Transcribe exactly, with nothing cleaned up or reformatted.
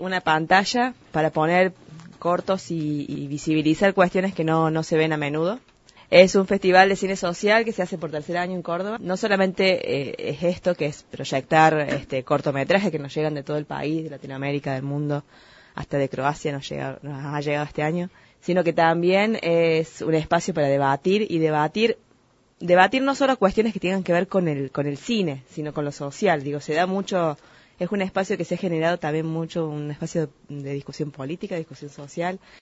una pantalla para poner cortos y, y visibilizar cuestiones que no, no se ven a menudo. Es un festival de cine social que se hace por tercer año en Córdoba. No solamente eh, es esto, que es proyectar este cortometrajes que nos llegan de todo el país, de Latinoamérica, del mundo, hasta de Croacia nos, llega, nos ha llegado este año, sino que también es un espacio para debatir y debatir debatir no solo cuestiones que tengan que ver con el con el cine, sino con lo social. Digo, se da mucho, es un espacio que se ha generado también mucho, un espacio de discusión política, discusión social.